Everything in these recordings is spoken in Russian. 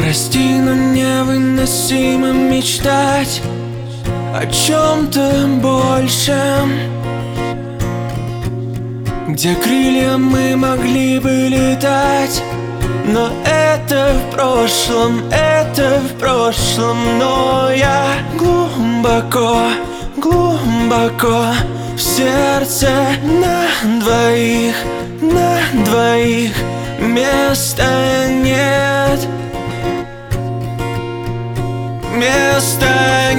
Прости, но невыносимо мечтать о чем-то большем, где крылья мы могли бы летать. Но это в прошлом, это в прошлом. Но я глубоко, глубоко в сердце на двоих места нет, места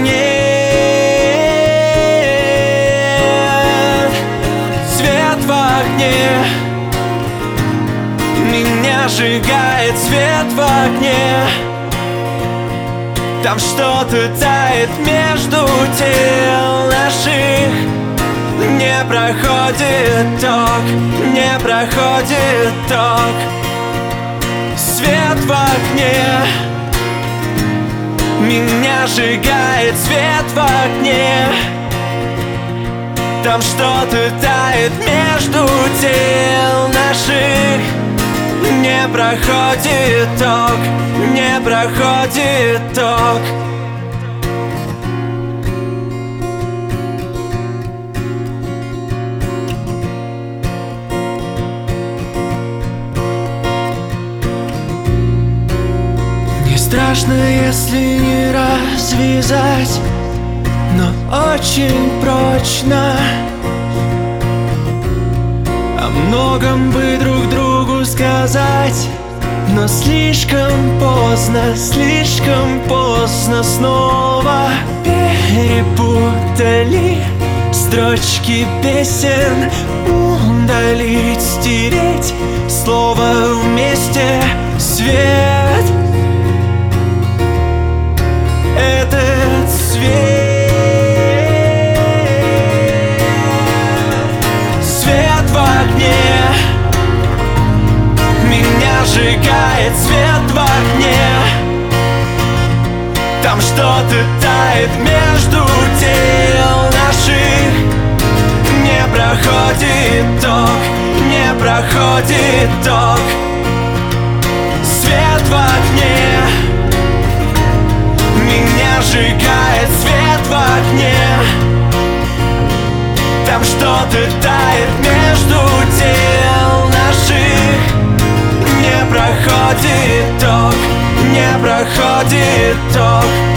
нет. Свет в окне меня сжигает, свет в окне. Там что-то тает между тел наших. Не проходит ток, не проходит ток. Свет в окне меня сжигает, свет в окне. Там что-то тает между тел наших. Не проходит ток, не проходит ток. Не страшно, если не развязать, но очень прочно. О многом бы друг другу сказать, но слишком поздно снова перепутали строчки песен. Удалить, стереть слово вместе. Свет, этот свет. Сжигает, свет в окне. Там что-то тает между тел наших. Не проходит ток, не проходит ток. Свет в окне меня сжигает, свет в окне. Там что-то тает между тел наших. Не проходит ток, не проходит ток.